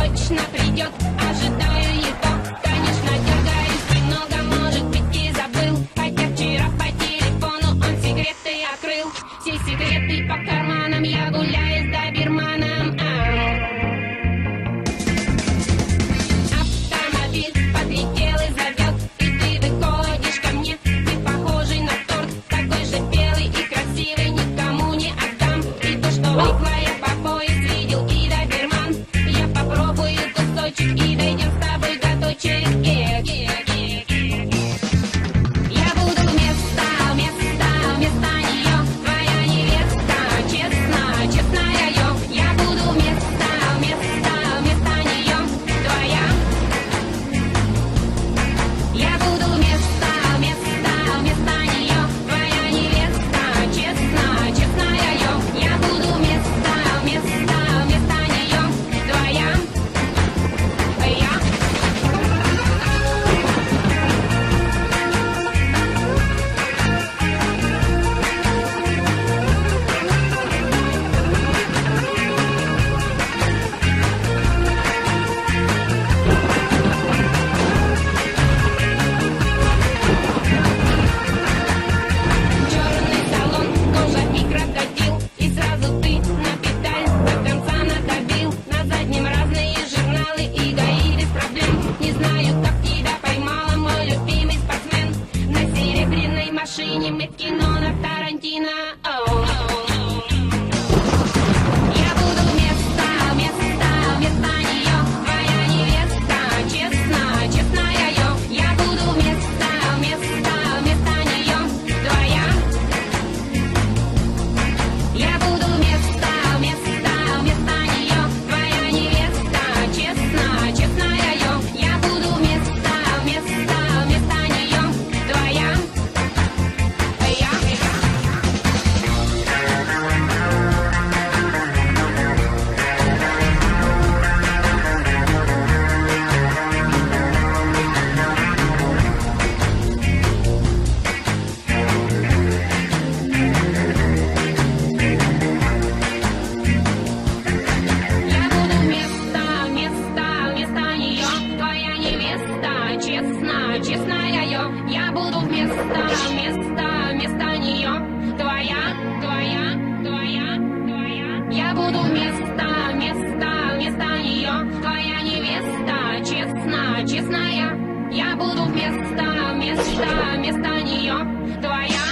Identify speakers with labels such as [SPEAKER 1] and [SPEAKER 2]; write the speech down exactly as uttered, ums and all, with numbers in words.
[SPEAKER 1] точно придет, ожидаю его. Конечно, дергаюсь немного, может быть, и забыл. Хотя вчера по телефону он секреты открыл. Все секреты по карманам, я гуляю с доберманом. Автомобиль подлетел и зовет, и ты выходишь ко мне. Ты похожий на торт, такой же белый и красивый, никому не отдам. И то, что влипла я по пояс, видел и доберман. Я попробую кусочек и дойдем с тобой до точек. Я буду вместо, вместо, вместо нее твоя невеста, честно, честная я. Я буду вместо, вместо, вместо нее твоя. Я буду вместо, вместо, вместо нее твоя невеста, честно, честная я. Я буду вместо, вместо, вместо нее твоя. Я. Черный салон, кожа и крокодил, и сразу ты на педаль до конца надавил. На заднем разные журналы и ГАИ без проблем. Не знаю, как тебя поймала, мой любимый спортсмен. На серебряной машине мы в кино на Тарантино. Оу. Я буду вместо, вместо, вместо нее твоя невеста, честно, честная я. Я буду вместо, вместо, вместо нее твоя. Я буду вместо, вместо, вместо нее твоя невеста, честно, честная я. Я буду вместо, вместо, вместо нее твоя. Я. Я буду вместо, вместо, вместо нее твоя невеста, честно, честная я. Я буду вместо, вместо, вместо нее твоя, твоя, твоя, твоя. Я буду вместо, вместо, вместо нее твоя невеста, честно, честная. Я буду вместо, вместо, вместо нее твоя.